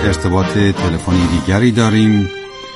ارتباط تلفنی دیگری داریم،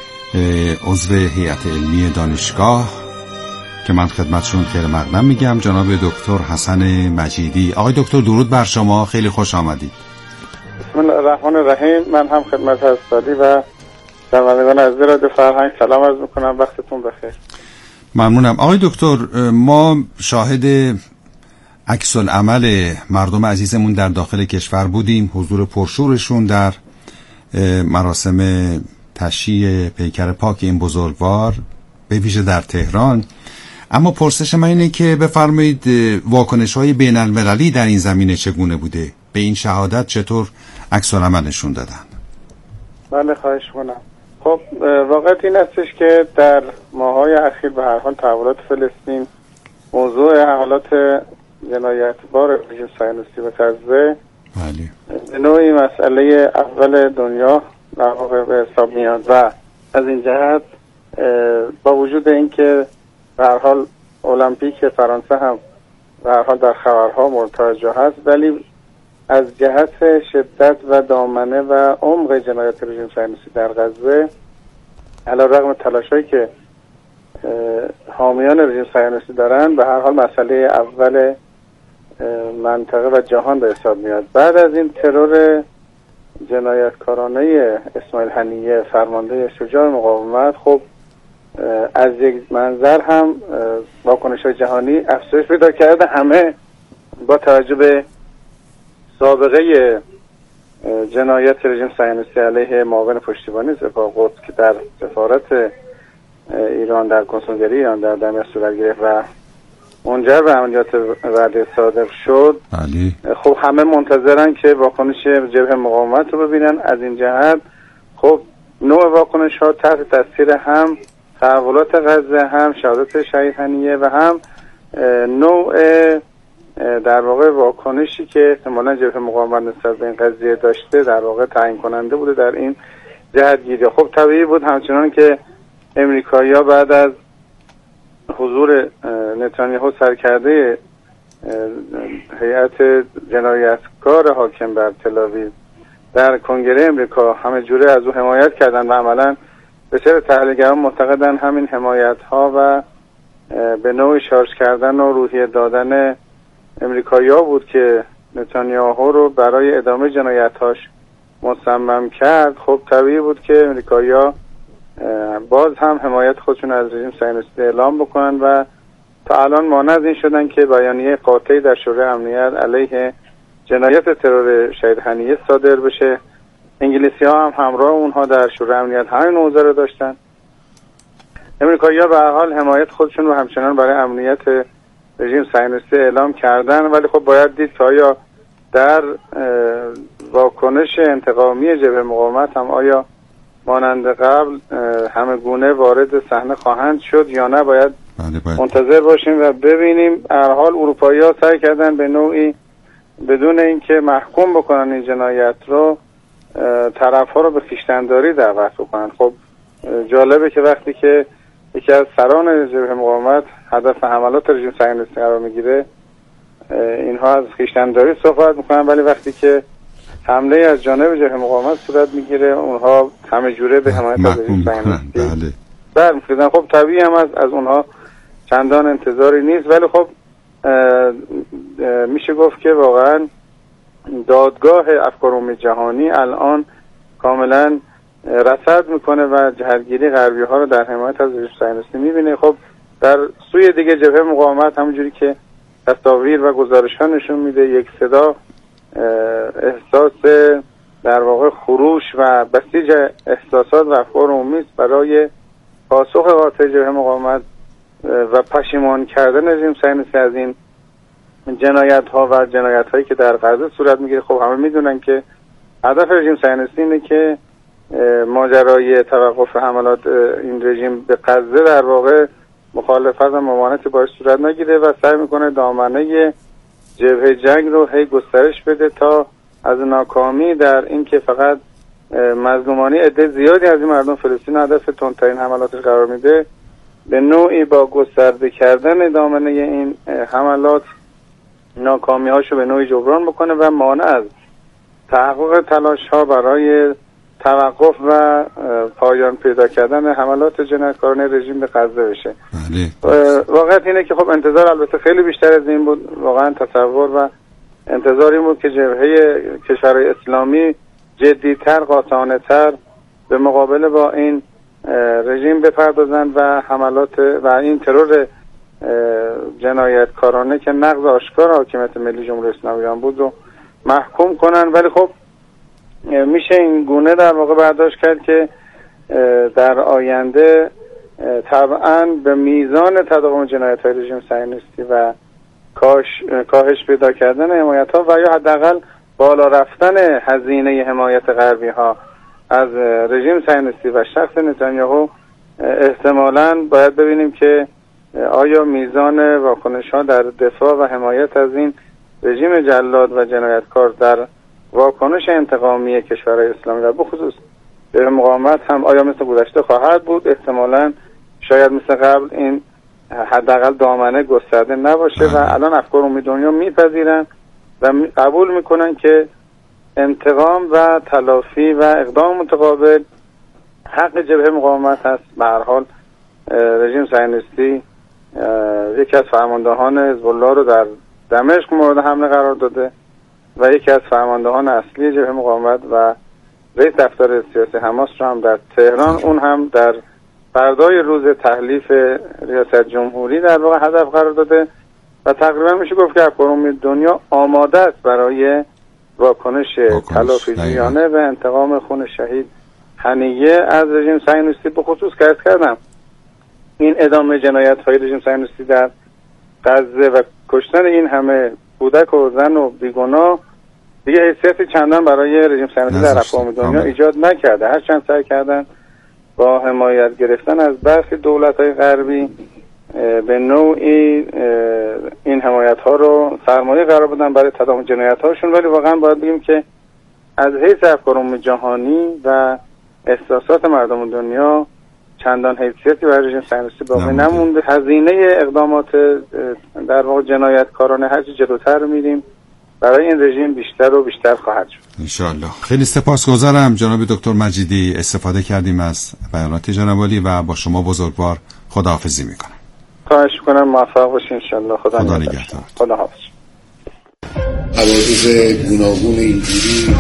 عضو هیئت علمی دانشگاه که من خدمتشون خیر مقدم میگم، جناب دکتر حسن مجیدی. آقای دکتر درود بر شما، خیلی خوش آمدید. بسم الله الرحمن الرحیم. من هم خدمت استادی و شنوندگان عزیز رادیو فرهنگ سلام عرض میکنم، وقتتون بخیر. ممنونم. آقای دکتر، ما شاهد عکس العمل مردم عزیزمون در داخل کشور بودیم، حضور پرشورشون در مراسم تشییع پیکر پاک این بزرگوار به ویژه در تهران. اما پرسش من اینه که بفرمایید واکنش‌های بین‌المللی در این زمینه چگونه بوده؟ به این شهادت چطور عکس العمل نشون دادن؟ بله خواهش کنم. خب واقعیت این هستش که در ماه‌های اخیر به هر حال تحولات فلسطین موضوع حملات جنایتبار رژیم صهیونیستی به غزه به نوعی مسئله اول دنیا در واقع به حساب میاد و از این جهت با وجود اینکه به هر حال المپیک فرانسه هم به هر حال در خبرها مورد توجه هست، ولی از جهت شدت و دامنه و عمق جنایات رژیم صهیونیستی در غزه علیرغم تلاشایی که حامیان رژیم صهیونیستی دارن به هر حال مسئله اول منطقه و جهان به حساب میاد. بعد از این ترور جنایتکارانه اسماعیل هنیه فرمانده شجاع مقاومت، خب از یک منظر هم واکنش‌های جهانی افزایش پیدا کرده، همه با توجه به سابقه جنایت رژیم صهیونیستی علیه معاون پشتیبانی سپاه قدس که در سفارت ایران در کنسولگری ایران در دمشق صورت گرفت و منجر به عملیات وعده صادق شد. خب همه منتظرن که واکنش جبهه مقاومت رو ببینن. از این جهت خب نوع واکنش ها تحت تاثیر هم تحولات غزه، هم شهادت شهید هنیه و هم نوع در واقع واکنشی که احتمالاً جبهه مقاومت نسبت به این قضیه داشته در واقع تعیین کننده بوده در این جهتگیری. خب طبیعی بود همچنان که امریکایی‌ها بعد از حضور نتانیاهو سرکرده هیئت جنایتکار حاکم بر تل‌آویو در کنگره امریکا همه جوره از او حمایت کردن و عملاً بسیار تحلیلگران معتقدن همین حمایت‌ها و به نوعی شارژ کردن و روحیه دادن امریکایی‌ها بود که نتانیاهو رو برای ادامه جنایت‌هاش مصمم کرد. خب طبیعی بود که امریکایی‌ها باز هم حمایت خودشون از رژیم صهیونیستی اعلام بکنن و تا الان مانع از این شدن که بیانیه قاطعی در شورای امنیت علیه جنایت ترور شهید هنیه صادر بشه. انگلیسی‌ها هم همراه اونها در شورای امنیت همین موضوع رو داشتن. امریکایی‌ها به هر حال حمایت خودشون رو همچنان برای امنیت رژیم صهیونیستی اعلام کردن، ولی خب باید دید که آیا در واکنش انتقامی جبهه مقاومت هم آیا مانند قبل همه گونه وارد صحنه خواهند شد یا نه. باید منتظر باشیم و ببینیم. هر حال اروپایی‌ها سعی کردن به نوعی بدون اینکه محکوم بکنن این جنایت رو طرف‌ها رو به خویشتن‌داری دعوت بکنن. خب جالبه که وقتی که یکی از سران جبهه مقاومت هدف حملات رژیم صهیونیستی قرار میگیره اینها از خویشتن‌داری صحبت میکنن، ولی وقتی که حمله از جانب جبهه مقاومت صورت میگیره اونها همه جوره به حمایت از رژیم صهیونیستی برمی‌گردن. خب طبیعی هم از اونها چندان انتظاری نیست، ولی خب میشه گفت که واقعا دادگاه افکار عمومی جهانی الان کاملا رصد میکنه و جهتگیری غربی ها رو در حمایت از رژیم صهیونیستی میبینه. خب در سوی دیگه جبهه مقاومت همونجوری که تصاویر و گزارش ها نشون میده یک صدا احساس در واقع خروش و بسیج احساسات و افکار عمومی برای پاسخ قاطع جبهه مقاومت و پشیمان کردن رژیم صهیونیستی از این جنایت ها و جنایت هایی که در غزه صورت میگیره. خب همه میدونن که هدف رژیم صهیونیستی اینه که ماجرای توقف حملات این رژیم به غزه در واقع مخالفت و ممانعت باش صورت نگیره و سعی میکنه دامنه جبهه جنگ رو هی گسترش بده تا از ناکامی در این که فقط مظلومانی عده زیادی از این مردم فلسطین هدف تندترین حملاتش قرار میده، به نوعی با گسترده کردن دامنه این حملات ناکامی هاشو به نوعی جبران بکنه و مانع از تحقق تلاش ها برای توقف و پایان پیدا کردن حملات جنایتکارانه رژیم به غزه بشه. واقعیت اینه که خب انتظار البته خیلی بیشتر از این بود. واقعا تصور و انتظار این بود که جبهه کشورهای اسلامی جدی‌تر، قاطعانه‌تر به مقابله با این رژیم بپردازند و حملات و این ترور جنایتکارانه که نقض آشکار حاکمیت ملی جمهوری اسلامی ایران بود رو محکوم کنن. ولی خب میشه این گونه در واقع برداشت کرد که در آینده طبعا به میزان تداوم جنایت‌های رژیم صهیونیستی و کاهش پیدا کردن حمایت‌ها و یا حداقل بالا رفتن هزینه حمایت غربی‌ها از رژیم صهیونیستی و شخص نتانیاهو احتمالاً باید ببینیم که آیا میزان واکنش‌ها در دفاع و حمایت از این رژیم جلاد و جنایتکار در واکنش انتقامی کشورهای اسلامی و بخصوص به مقاومت هم آیا مثل گذشته خواهد بود؟ احتمالاً شاید مثل قبل این حداقل دامنه گسترده نباشه و الان افکار عمومی دنیا میپذیرن و قبول میکنن که انتقام و تلافی و اقدام متقابل حق جبهه مقاومت هست. به هر حال رژیم صهیونیستی یکی از فرماندهان حزب الله رو در دمشق مورد حمله قرار داده و یکی از فرماندهان اصلی جبهه مقاومت و رئیس دفتر سیاسی حماس رو هم در تهران، اون هم در فردای روز تحلیف ریاست جمهوری در واقع هدف قرار داده و تقریبا میشه گفت که افکار عمومی دنیا آماده است برای واکنش تلافی‌جویانه و انتقام خون شهید هنیه از رژیم صهیونیستی. به خصوص که عرض کردم این ادامه جنایت‌های رژیم صهیونیستی در غزه و کشتن این همه کودک و زن و بیگناه دیگه حیثیتی چندان برای رژیم صهیونیستی در افکار عمومی دنیا ایجاد نکرده. هرچند سعی کردن با حمایت گرفتن از برخی دولت‌های غربی به نوعی این حمایت‌ها رو سرمایه قرار بدن برای تداوم جنایت‌هاشون، ولی واقعا باید بگیم که از حیث افکار عمومی جهانی و احساسات مردم دنیا چندان حیثیتی برای رژیم صهیونیستی باقی نمونده. هزینه اقدامات در واقع جنایتکارانه هرچی جلوتر میریم برای این رژیم بیشتر و بیشتر خواهد شد انشالله. خیلی سپاسگزارم جناب دکتر مجیدی، استفاده کردیم از بیانات جناب عالی و با شما بزرگوار خداحافظی میکنم. خواهش میکنم، موفق باشین انشالله. خدا نگهدار. خدا حافظ. حوادث گوناگون اینجوری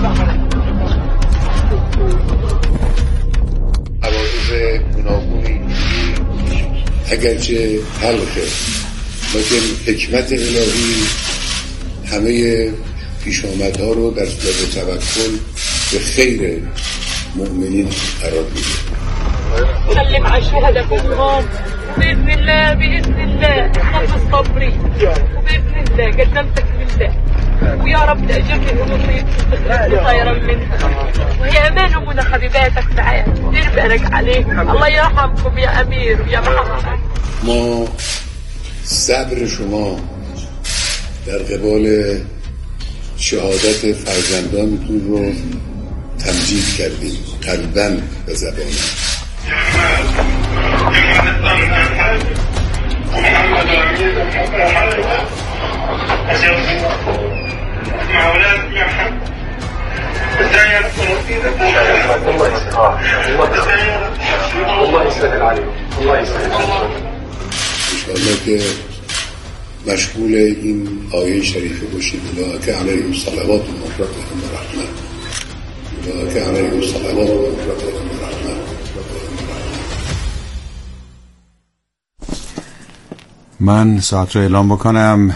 اگرچه حلقه لیکن حکمت الهی همه پیشامدها رو در صورت توکل به خیر مؤمنین قرار میده. سلم على الشهداء كلهم وباذن الله نفس صبري وباذن الله قدمتك لله ويا رب تأجرني ونصيب خيرا منها وهي امانهم وحبيباتك معاك دير بالك عليهم الله يرحمكم يا امير ويا محمد. ما صبر شما در قبال شهادت فرزندانتون رو تمجید کردیم قلباً و زباناً. انشاءالله که مشغول این آیه شریفه باشید. اولئک علیهم صلوات من ربهم و رحمة. اولئک علیهم صلوات من ربهم و رحمة. من ساعت رو اعلام بکنم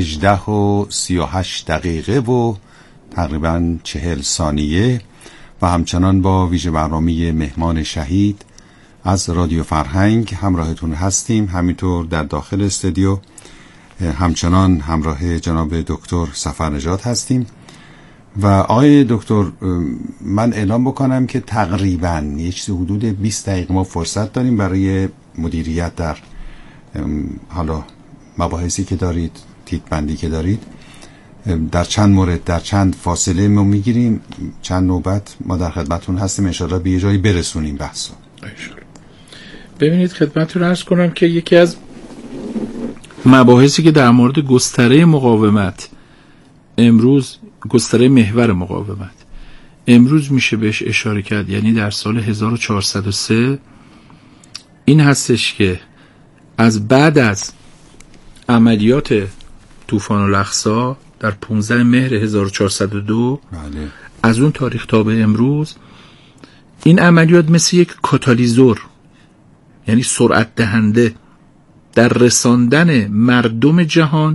18:38 و تقریبا 40 ثانیه و همچنان با ویژه برنامه مهمان شهید از رادیو فرهنگ همراهتون هستیم. همینطور در داخل استودیو همچنان همراه جناب دکتر سفرنژاد هستیم و آقای دکتر من اعلام بکنم که تقریبا یه چیز حدود 20 دقیقه ما فرصت داریم برای مدیریت در حالا مباحثی که دارید، تیتربندی که دارید، در چند مورد در چند فاصله ما میگیریم، چند نوبت ما در خدمتون هستیم، انشاءالله به یه جایی برسونیم بحثو. ببینید خدمتتون عرض کنم که یکی از مباحثی که در مورد گستره مقاومت امروز، گستره محور مقاومت امروز میشه بهش اشاره کرد، یعنی در سال 1403 این هستش که از بعد از عملیات طوفان الاقصی در 15 مهر 1402 از اون تاریخ تا به امروز این عملیات مثل یک کاتالیزور، یعنی سرعت دهنده در رساندن مردم جهان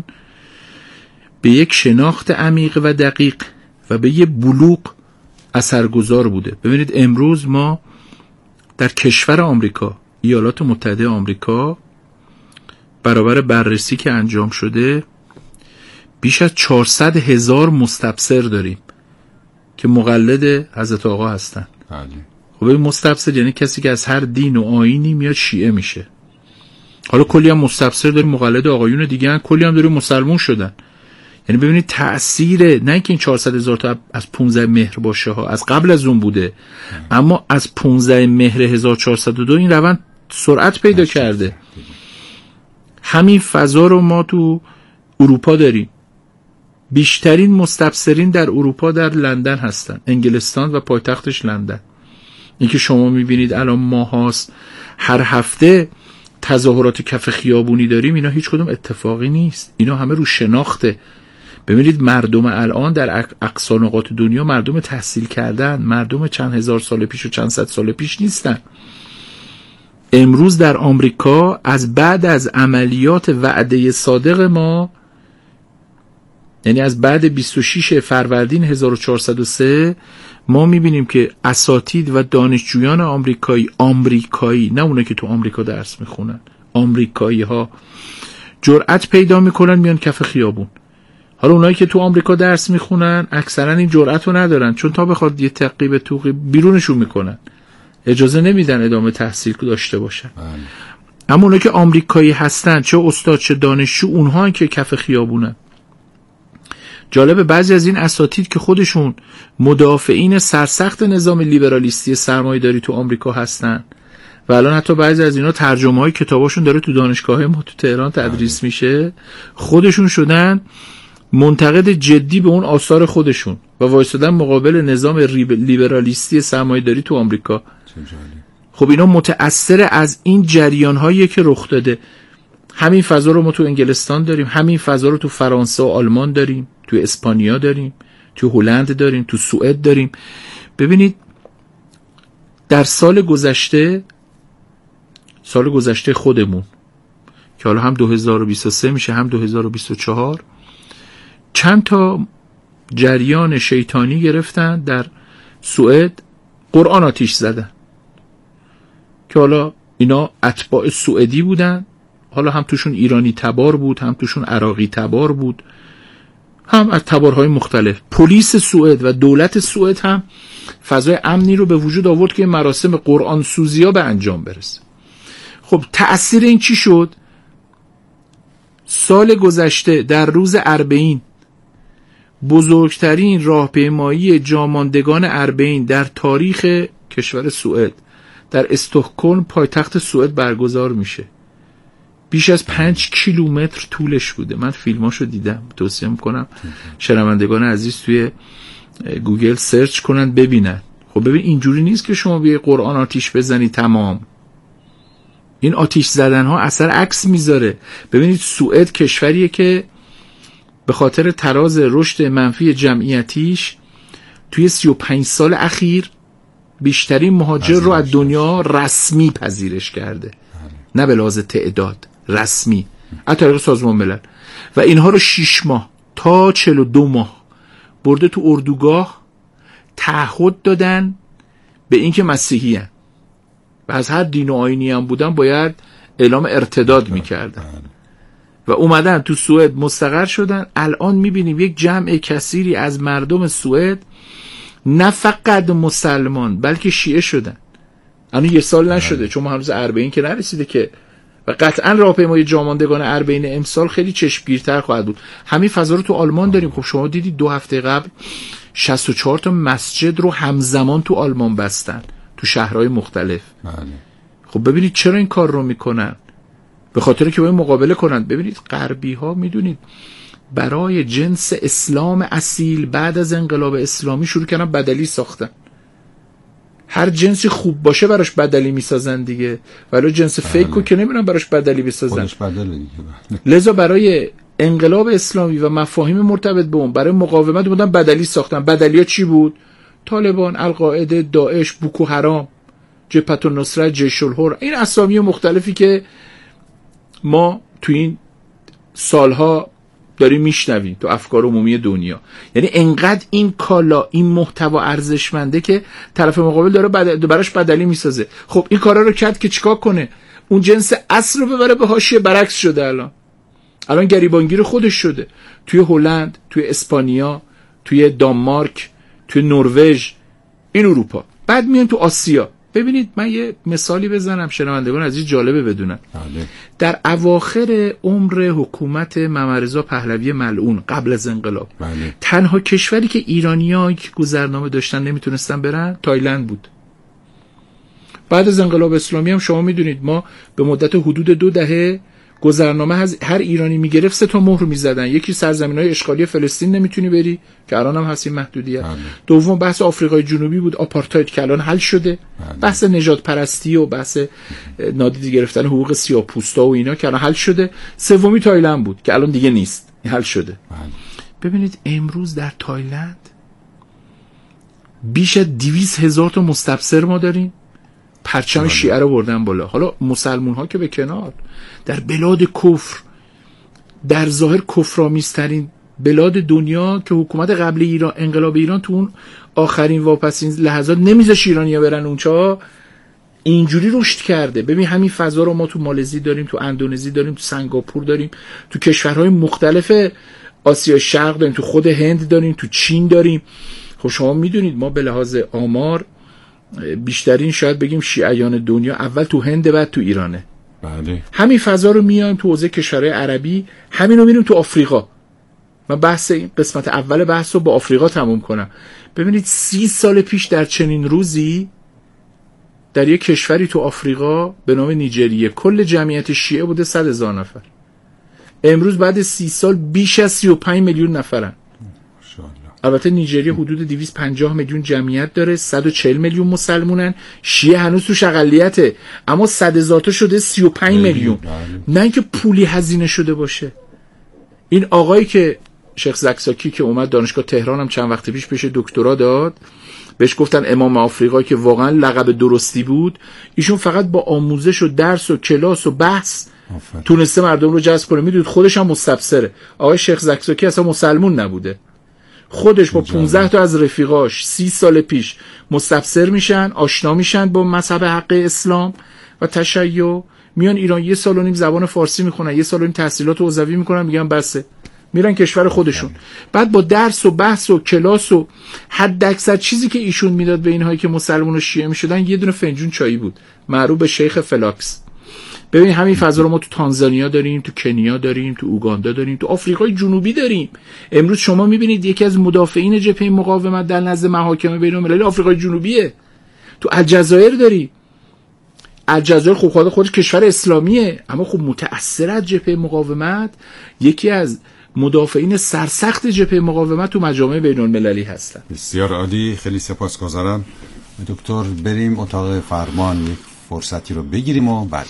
به یک شناخت عمیق و دقیق و به یک بلوغ اثرگذار بوده. ببینید امروز ما در کشور آمریکا، ایالات متحده آمریکا، برابر بررسی که انجام شده بیش از 400,000 مستبصر داریم که مقلد حضرت آقا هستن. خب این مستبصر یعنی کسی که از هر دین و آیینی میاد شیعه میشه. حالا کلی هم مستبصر داریم مقلد آقایون دیگه هن، کلی هم داریم مسلمون شدن. یعنی ببینید تأثیر، نه اینکه این 400,000 تا از 15 مهر باشه ها، از قبل از اون بوده، اما از 15 مهر 1402 این روند سرعت پیدا کرده. همین فضا رو ما تو اروپا داریم. بیشترین مستبصرین در اروپا در لندن هستن، انگلستان و پایتختش لندن. اینکه شما میبینید الان ماهاست هر هفته تظاهرات کف خیابونی داریم، اینا هیچ کدوم اتفاقی نیست، اینا همه رو شناخته. ببینید مردم الان در اقصا نقاط دنیا مردم تحصیل کردن، مردم چند هزار سال پیش و چند صد سال پیش نیستن. امروز در آمریکا از بعد از عملیات وعده صادق ما، یعنی از بعد 26 فروردین 1403 ما میبینیم که اساتید و دانشجویان آمریکایی نه اونه که تو آمریکا درس میخونن، آمریکایی ها جرأت پیدا میکنن میان کف خیابون. حالا اونایی که تو آمریکا درس میخونن اکثرا این جرأت رو ندارن، چون تا بخواد یه تعقیب توقی بیرونشون میکنن، اجازه نمیدن ادامه تحصیل داشته باشن. اما اونایی که آمریکایی هستن، چه استاد چه دانشجو، اونها که کف خیابونن. جالبه بعضی از این اساتید که خودشون مدافعین سرسخت نظام لیبرالیستی سرمایه‌داری تو آمریکا هستن و الان حتی بعضی از اینا ترجمه‌های کتاباشون داره تو دانشگاه ما تو تهران تدریس میشه، خودشون شدن منتقد جدی به اون آثار خودشون و وایسادن مقابل نظام لیبرالیستی سرمایه‌داری تو آمریکا. خب اینا متأثر از این جریان‌هایی که رخ داده. همین فضا رو ما تو انگلستان داریم، همین فضا رو تو فرانسه و آلمان داریم، تو اسپانیا داریم، تو هلند داریم، تو سوئد داریم. ببینید در سال گذشته خودمون که حالا هم 2023 میشه هم 2024، چند تا جریان شیطانی گرفتن در سوئد، قرآن آتیش زدن که حالا اینا اتباع سوئدی بودن، حالا هم توشون ایرانی تبار بود، هم توشون عراقی تبار بود، هم از تبارهای مختلف. پلیس سوئد و دولت سوئد هم فضای امنی رو به وجود آورد که مراسم قرآن سوزی ها به انجام برسه. خب تأثیر این چی شد؟ سال گذشته در روز اربعین بزرگترین راهپیمایی جاماندگان اربعین در تاریخ کشور سوئد در استکهلم پایتخت سوئد برگزار میشه. بیش از 5 کیلومتر طولش بوده. من فیلماشو دیدم، توصیه میکنم شنوندگان عزیز توی گوگل سرچ کنن ببینن. خب ببین اینجوری نیست که شما بیای قرآن آتیش بزنی تمام. این آتیش زدن ها اثر عکس میذاره. ببینید سوئد کشوریه که به خاطر تراز رشد منفی جمعیتیش توی 35 سال اخیر بیشترین مهاجر رو از دنیا رسمی پذیرش کرده، نه به لحاظ تعداد، رسمی از طریق سازمان ملل. و اینها رو 6 ماه تا 42 ماه برده تو اردوگاه، تعهد دادن به اینکه مسیحی هن و از هر دین و آیینی هم بودن باید اعلام ارتداد میکردن و اومدن تو سوئد مستقر شدن. الان میبینیم یک جمع کثیری از مردم سوئد نه فقط مسلمان بلکه شیعه شدن. الان 1 سال نشده، چون ما هنوز اربعین که نرسیده که، و قطعا راهپیمایی جاماندگان اربعین امسال خیلی چشمگیرتر خواهد بود. همین فضا رو تو آلمان داریم. خب شما دیدید 2 هفته قبل 64 تا مسجد رو همزمان تو آلمان بستن تو شهرهای مختلف. خب ببینید چرا این کار رو میکنن؟ به خاطر که باید مقابله کنن. ببینید غربی ها میدونید برای جنس اسلام اصیل بعد از انقلاب اسلامی شروع کردن بدلی ساختن. هر جنسی خوب باشه براش بدلی میسازن دیگه، ولی جنس فیکو که نمیرن براش بدلی بسازن. لذا برای انقلاب اسلامی و مفاهیم مرتبط به اون برای مقاومت بودن بدلی ساختن. بدلی ها چی بود؟ طالبان، القاعده، داعش، بوکو حرام، جبهة النصرت، جیش الحر، این اسامی مختلفی که ما تو این سالها داریم میشنویم تو افکار عمومی دنیا. یعنی انقدر این کالا، این محتوا ارزشمنده که طرف مقابل داره براش بدلی میسازه. خب این کارا رو کرد که چیکار کنه؟ اون جنس اصل رو ببره به حاشیه. برعکس شده. الان گریبانگیر خودش شده توی هلند، توی اسپانیا، توی دانمارک، توی نروژ، این اروپا. بعد میان تو آسیا. ببینید من یه مثالی بزنم شنوندگان از این جالبه بدونن. در اواخر عمر حکومت محمدرضا پهلوی ملعون قبل از انقلاب، تنها کشوری که ایرانی‌ها که گذرنامه داشتن نمیتونستن برن تایلند بود. بعد از انقلاب اسلامی هم شما میدونید ما به مدت حدود 2 دهه گذرنامه هر ایرانی میگرفت 3 تا مهر میزدن. یکی سرزمین‌های اشغالی فلسطین نمیتونی بری که الان هم هست این محدودیت. دوم بحث آفریقای جنوبی بود، آپارتاید که الان حل شده. بحث نژاد پرستی و بحث نادیده گرفتن حقوق سیاه‌پوستا و اینا که الان حل شده. سومی تایلند بود که الان دیگه نیست، حل شده. ببینید امروز در تایلند بیش از 200,000 تا مستبصر ما داریم. پرچم شیعه رو بردن بالا. حالا مسلمون ها که به کنار، در بلاد کفر، در ظاهر کفرآمیزترین بلاد دنیا که حکومت قبل ایران، انقلاب ایران تو اون آخرین واپسین لحظات نمیذاش ایرانی‌ها برن اونجا، اینجوری رشد کرده. ببین همین فضا رو ما تو مالزی داریم، تو اندونزی داریم، تو سنگاپور داریم، تو کشورهای مختلف آسیا شرق داریم، تو خود هند داریم، تو چین داریم. خب شما میدونید ما به لحاظ آمار بیشترین شاید بگیم شیعیان دنیا اول تو هند بعد تو ایرانه. بله. همین فضا رو میایم تو حوزه کشورهای عربی، همین رو میریم تو آفریقا. من بحث این قسمت اول بحث رو با آفریقا تموم کنم. ببینید 30 سال پیش در چنین روزی در یک کشوری تو آفریقا به نام نیجریه کل جمعیت شیعه بوده 100,000 نفر. امروز بعد 30 سال بیش از 35 میلیون نفرن. البته نیجریه حدود 250 میلیون جمعیت داره، 140 میلیون مسلمونن، شیعه هنوز توش اقلیته، اما 100,000 تا شده 35 میلیون. نه اینکه پولی هزینه شده باشه. این آقایی که شیخ زکزاکی که اومد دانشگاه تهران هم چند وقت پیش دکترا داد، بهش گفتن امام آفریقا که واقعا لقب درستی بود. ایشون فقط با آموزش و درس و کلاس و بحث تونسته مردم رو جذب کنه. میدونید خودش هم مستبصره. آقای شیخ زکزاکی اصلا مسلمون نبوده. خودش با 15 تا از رفیقاش 30 سال پیش مستبصر میشن، آشنا میشن با مذهب حق اسلام و تشیع، میان ایران 1 سال و نیم زبان فارسی میخونن، 1 سال و نیم تحصیلات حوزوی میکنن، میگن بسه، میرن کشور خودشون. بعد با درس و بحث و کلاس و حد اکثر چیزی که ایشون میداد به اینهایی که مسلمان و شیعه میشدن یه دونه فنجون چایی بود، معروف به شیخ فلاکس. ببین همین فضا رو ما تو تانزانیا داریم، تو کنیا داریم، تو اوگاندا داریم، تو آفریقای جنوبی داریم. امروز شما میبینید یکی از مدافعین جبهه مقاومت در نزد محاکم بین‌المللی آفریقای جنوبیه. تو الجزایر داری. الجزایر خب خودش کشور اسلامیه، اما خب متأثر از جبهه مقاومت، یکی از مدافعین سرسخت جبهه مقاومت تو مجامع بین‌المللی هستن. بسیار عالی، خیلی سپاسگزارم. دکتر بریم اتاق فرمان یک فرصتی رو بگیریم و بعد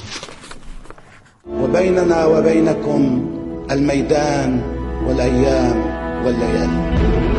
وبيننا وبينكم الميدان والأيام والليالي.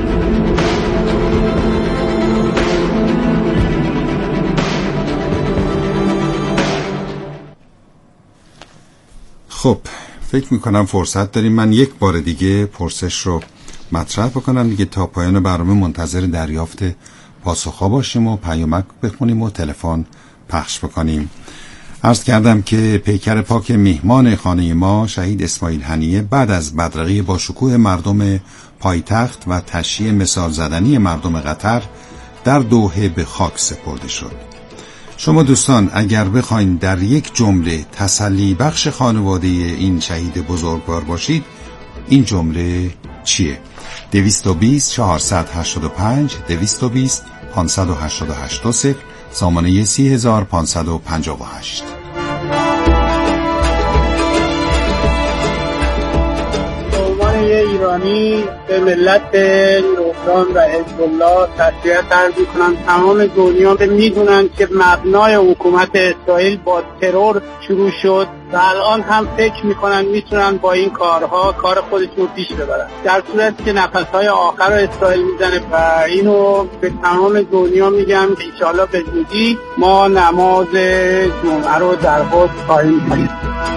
خب فکر میکنم فرصت داریم من یک بار دیگه پرسش رو مطرح بکنم دیگه، تا پایان برنامه منتظر دریافت پاسخها باشیم و پیامک بخونیم و تلفن پخش بکنیم. عرض کردم که پیکر پاک میهمان خانه ما شهید اسماعیل هنیه بعد از بدرقه با شکوه مردم پایتخت و تشییع مثال زدنی مردم قطر در دوحه به خاک سپرده شد. شما دوستان اگر بخواین در یک جمله تسلی بخش خانواده این شهید بزرگوار باشید، این جمله چیه؟ 220 485 220 588 0 سامانه 30558. عنوان یه ایرانی به ملت لبنان و حزب الله تسلیت عرض می‌کنم. تمام دنیا می‌دونن که مبنای حکومت اسرائیل با ترور شروع شد و الان هم فکر می‌کنن میتونن با این کارها کار خودشون پیش ببرن، در صورتی که نفس‌های آخر رو اسرائیل میزنه. و اینو به تمام دنیا میگم که انشاءالله به زودی ما نماز جمعه رو در قدس خواهیم کنیم.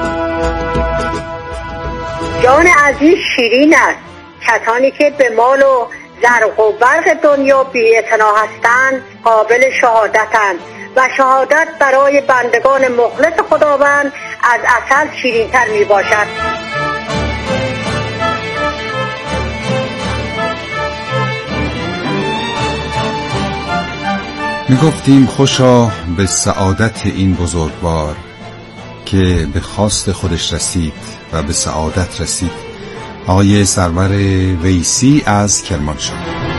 جان عزیز شیرین است. کسانی که به مال و زرق و برق دنیا بی‌اعتنا هستند قابل شهادتند و شهادت برای بندگان مخلص خداوند از عسل شیرین‌تر میباشد. میگفتیم خوشا به سعادت این بزرگوار که به خواست خودش رسید و به سعادت رسید. آقای سرور ویسی از کرمانشاه.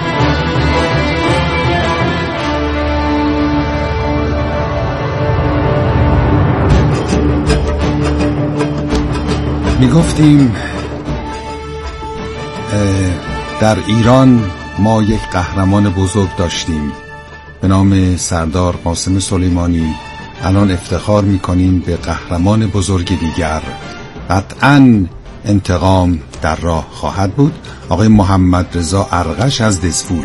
میگفتیم در ایران ما یک قهرمان بزرگ داشتیم به نام سردار قاسم سلیمانی. الان افتخار میکنیم به قهرمان بزرگ دیگر. قطعاً انتقام در راه خواهد بود. آقای محمد رضا ارغش از دزفول.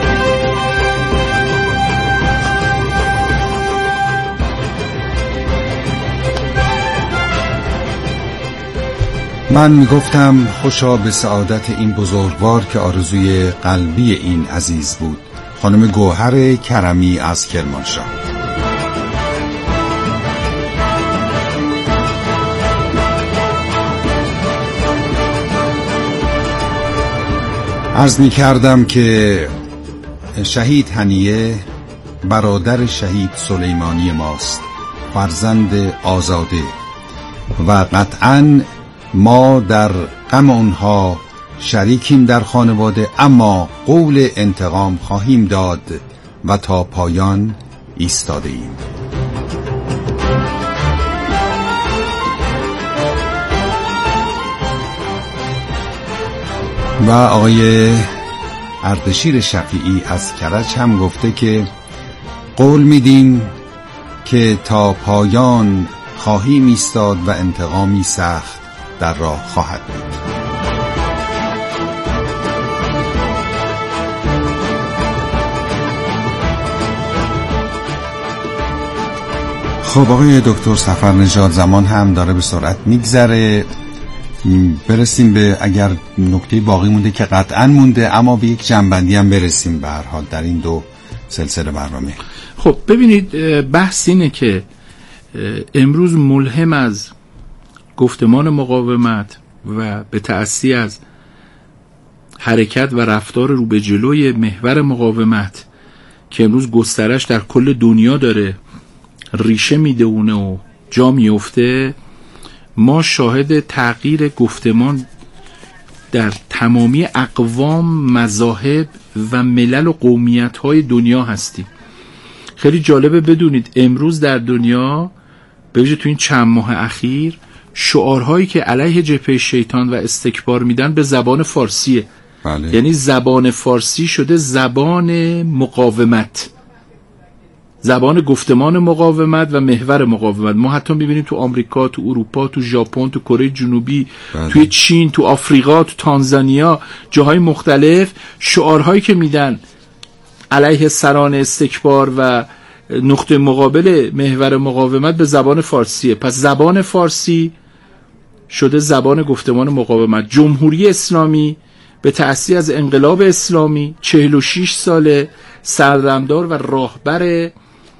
من میگفتم خوشا به سعادت این بزرگوار که آرزوی قلبی این عزیز بود. خانم گوهر کرمی از کرمانشاه. عرض می کردم که شهید هنیه برادر شهید سلیمانی ماست، فرزند آزاده، و قطعاً ما در غم اونها شریکیم در خانواده، اما قول انتقام خواهیم داد و تا پایان ایستاده ایم. و آقای اردشیر شفیعی از کرج هم گفته که قول میدیم که تا پایان خواهیم ایستاد و انتقامی سخت در راه خواهد بود. خب آقای دکتر صفرنژاد، زمان هم داره به سرعت میگذره. برسیم به، اگر نکته باقی مونده که قطعا مونده، اما به یک جنبندی هم برسیم به هر حال در این دو سلسله برنامه. خب ببینید، بحث اینه که امروز ملهم از گفتمان مقاومت و به تأسی از حرکت و رفتار رو به جلوی محور مقاومت که امروز گسترش در کل دنیا داره ریشه میدونه و جا میفته، ما شاهد تغییر گفتمان در تمامی اقوام، مذاهب و ملل و قومیت‌های دنیا هستیم. خیلی جالبه بدونید امروز در دنیا به ویژه تو این چند ماه اخیر شعارهایی که علیه جبهه شیطان و استکبار میدن به زبان فارسیه. بله. یعنی زبان فارسی شده زبان مقاومت، زبان گفتمان مقاومت و محور مقاومت. ما حتی میبینیم تو آمریکا، تو اروپا، تو ژاپن، تو کره جنوبی، توی چین، تو آفریقا، تو تانزانیا، جاهای مختلف شعارهایی که میدن علیه سران استکبار و نقطه مقابل محور مقاومت به زبان فارسیه. پس زبان فارسی شده زبان گفتمان مقاومت. جمهوری اسلامی به تأثیر از انقلاب اسلامی 46 ساله سردمدار و راهبر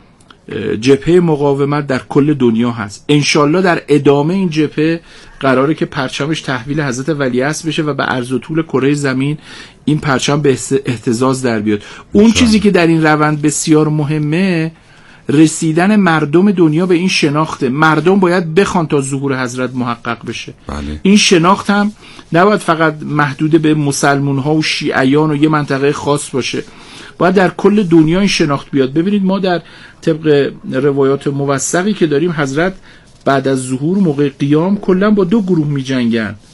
جبهه مقاومت در کل دنیا هست. انشالله در ادامه این جبهه قراره که پرچمش تحویل حضرت ولیعصر بشه و به عرض و طول کره زمین این پرچم به اهتزاز در بیاد. اون چیزی که در این روند بسیار مهمه رسیدن مردم دنیا به این شناخته. مردم باید بخوان تا ظهور حضرت محقق بشه. بله. این شناخت هم نباید فقط محدود به مسلمون ها و شیعیان و یه منطقه خاص باشه، باید در کل دنیا این شناخت بیاد. ببینید ما در طبق روایات موثقی که داریم حضرت بعد از ظهور موقع قیام کلا با دو گروه می جنگن.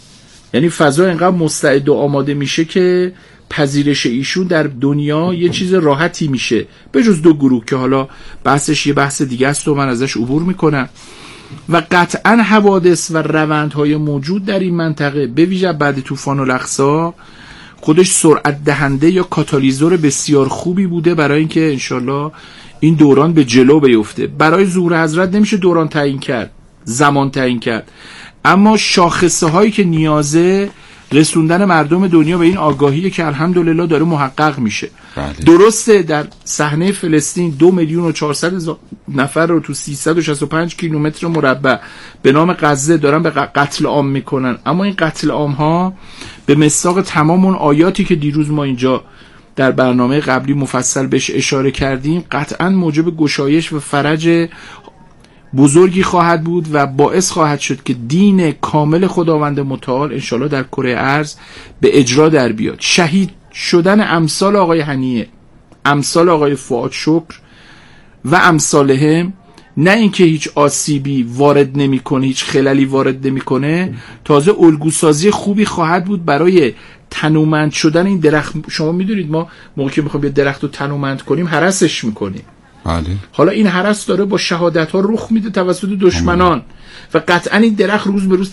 یعنی فضا اینقدر مستعد و آماده میشه که پذیرش ایشون در دنیا یه چیز راحتی میشه، به جز 2 گروه که حالا بحثش یه بحث دیگه است و من ازش عبور میکنم. و قطعا حوادث و روندهای موجود در این منطقه به ویژه بعد طوفان الاقصی خودش سرعت دهنده یا کاتالیزور بسیار خوبی بوده برای اینکه انشالله این دوران به جلو بیفته. برای ظهور حضرت نمیشه دوران تعیین کرد، زمان تعیین کرد، اما شاخصه هایی که نیازه رسوندن مردم دنیا به این آگاهی که الحمدلله داره محقق میشه. بله. درسته در صحنه فلسطین 2,400,000 نفر رو تو 365 کیلومتر مربع به نام غزه دارن به قتل عام میکنن، اما این قتل عام ها به مصداق تمام اون آیاتی که دیروز ما اینجا در برنامه قبلی مفصل بهش اشاره کردیم قطعا موجب گشایش و فرج بزرگی خواهد بود و باعث خواهد شد که دین کامل خداوند متعال انشالله در کره ارض به اجرا در بیاد. شهید شدن امثال آقای هنیه، امثال آقای فؤاد شکر و امثالهم، نه اینکه هیچ آسیبی وارد نمیکنه، هیچ خللی وارد نمیکنه، تازه الگوسازی خوبی خواهد بود برای تنومند شدن این درخت. شما میدونید ما موقعی که میخوایم یه درخت رو تنومند کنیم هرسش میکنیم. بله. حالا این هرس داره با شهادت ها رخ میده توسط دشمنان و قطعا این درخت روز به روز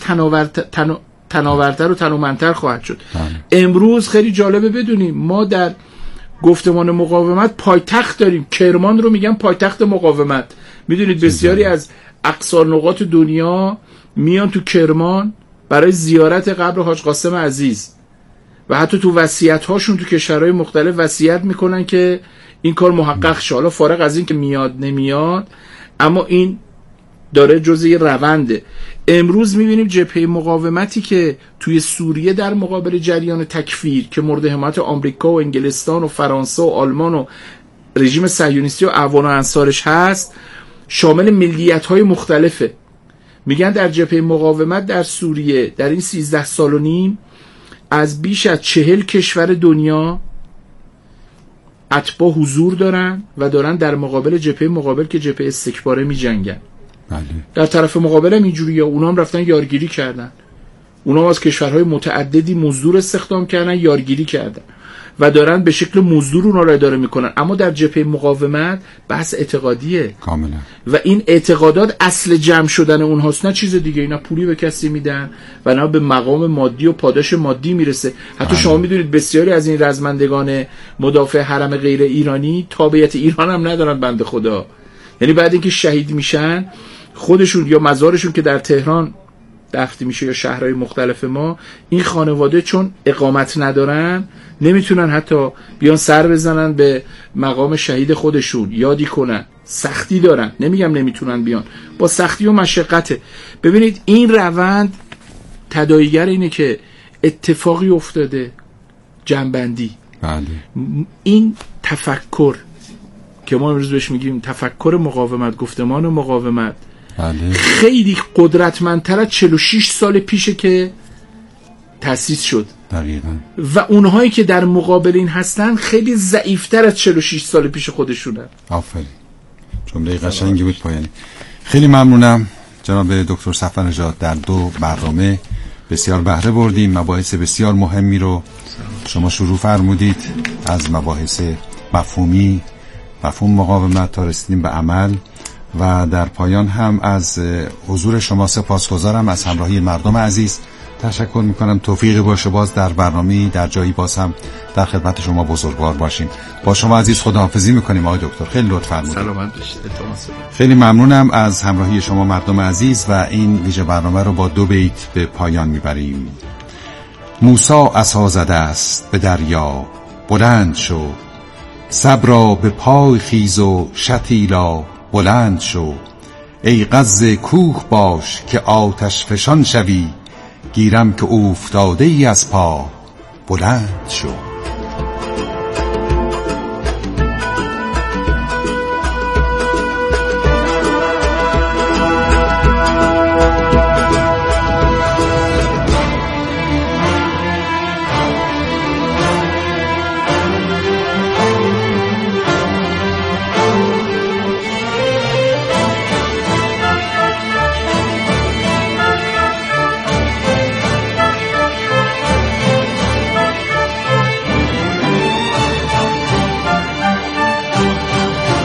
تناورتر و تنومندتر خواهد شد. امروز خیلی جالبه بدونیم ما در گفتمان مقاومت پایتخت داریم، کرمان رو میگن پایتخت مقاومت. میدونید بسیاری از اقصا نقاط دنیا میان تو کرمان برای زیارت قبر حاج قاسم عزیز و حتی تو وصیت هاشون تو کشورهای مختلف وصیت میکنن که این کار محقق شه. حالا فارغ از این که میاد نمیاد، اما این داره جزء یه رونده. امروز میبینیم جبهه مقاومتی که توی سوریه در مقابل جریان تکفیر که مورد حمایت آمریکا و انگلستان و فرانسه و آلمان و رژیم صهیونیستی و اعوان و انصارش هست، شامل ملیت‌های مختلفه. میگن در جبهه مقاومت در سوریه در این 13 سال و نیم از بیش از 40 کشور دنیا اتباع حضور دارن و دارن در مقابل جبهه مقابل که جبهه استکباره می جنگن. بله. در طرف مقابل هم اینجوریه، اونا هم رفتن یارگیری کردن، اونا هم از کشورهای متعددی مزدور استخدام کردن، یارگیری کردن و دارن به شکل مزدور اونا را اداره میکنن. اما در جبهه مقاومت بحث اعتقادیه کاملا و این اعتقادات اصل جمع شدن اونهاست، نه چیز دیگه. اینا پولی به کسی میدن و نه به مقام مادی و پاداش مادی میرسه. حتی شما میدونید بسیاری از این رزمندگان مدافع حرم غیر ایرانی تابعیت ایران هم ندارن بنده خدا. یعنی بعد اینکه شهید میشن خودشون یا مزارشون که در تهران دفن میشه یا شهرهای مختلف ما، این خانواده چون اقامت ندارن نمیتونن حتی بیان سر بزنن به مقام شهید خودشون، یادی کنن. سختی دارن، نمیگم نمیتونن بیان، با سختی و مشقته. ببینید این روند تداعیگر اینه که اتفاقی افتاده، جنبندی. بله. این تفکر که ما امروز بهش میگیم تفکر مقاومت، گفتمان مقاومت، بله. خیلی قدرتمندتر از 46 سال پیشه که تأسیس شد. دقیقاً. و اونهایی که در مقابل این هستن خیلی ضعیفتر از 46 سال پیش خودشونن. آفرین، جمله قشنگی بود پایانی. خیلی ممنونم جناب دکتر صفوان-نژاد. در 2 برنامه بسیار بهره بردیم، مباحث بسیار مهمی رو شما شروع فرمودید، از مباحث مفهومی، مفهوم مقاومت تا رسیدیم به عمل و در پایان هم از حضور شما سپاسگزارم، از همراهی مردم عزیز تشکر میکنم. توفیقی باشه باز در برنامه‌ای در جایی باز هم در خدمت شما بزرگوار باشیم. با شما عزیز خداحافظی میکنیم آقای دکتر، خیلی لطف فرمودید. سلامت باشید. خیلی ممنونم از همراهی شما مردم عزیز و این ویژه برنامه رو با 2 بیت به پایان میبریم. موسی عصا زده است به دریا، بلند شو، صبرا به پای خیز و شتیلا بلند شو. ای غزه کوه باش که آتش فشان شوی، گیرم که افتاده ای از پا بلند شو.